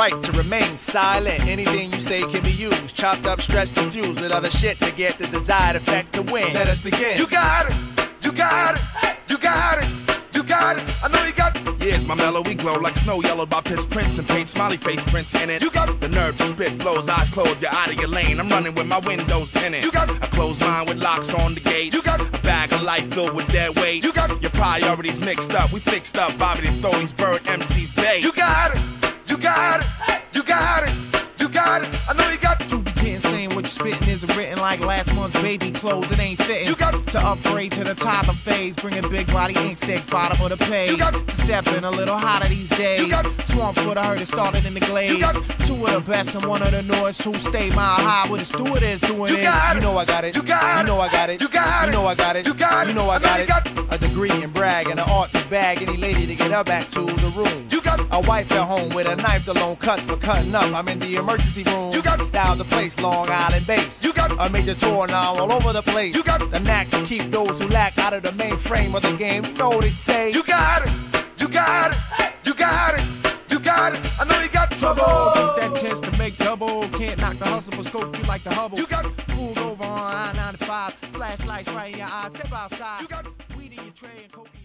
right to remain silent. Anything you say can be used, chopped up, stretched, and fused with other shit to get the desired effect to win. Let us begin. You got it, you got it, you got it, you got it. I know you got it. Years my mellow, we glow like snow yellowed by piss prints and paint smiley face prints in it. You got it. The nerve to spit flows, eyes closed, you're out of your lane. I'm running with my windows tinted. You got it. I close mine with locks on the gates. You got it. A bag of life filled with dead weight. You got it. Your priorities mixed up, we fixed up. Bobby and throw these bird MCs day. You got it, you got it, you got it, you got it. I know you got it. To begin saying what you're spitting isn't written like last month's baby clothes. It ain't fitting. You got it. To upgrade to the toddler phase, bringing big body ink sticks bottom of the page. You got it. To step in a little hotter these days. You got it. Swamp foot, I heard it started in the glades. You got it. Two of the best and one of the north who stay mile high with a steward is doing You it. got You know I got it. You got You know I got it. You got You know I got it. You got You know I got you it. got A degree in brag and an art to bag any lady to get her back to the room. You got it. A wife at home with a knife to loan cuts for cutting up. I'm in the emergency room. You got it. Style the place, Long Island base. You got it. A major tour now all over the place. You got it. The knack to keep those who lack out of the mainframe of the game. You know what they say. You got it, you got it, you got it, you got it. I know you got trouble. Take that chance to make double. Can't knock the hustle, but scope you like the Hubble. You got it. Pulled over on I-95. Flashlights right in your eyes. Step outside. You got it. Weed in your tray and coke in your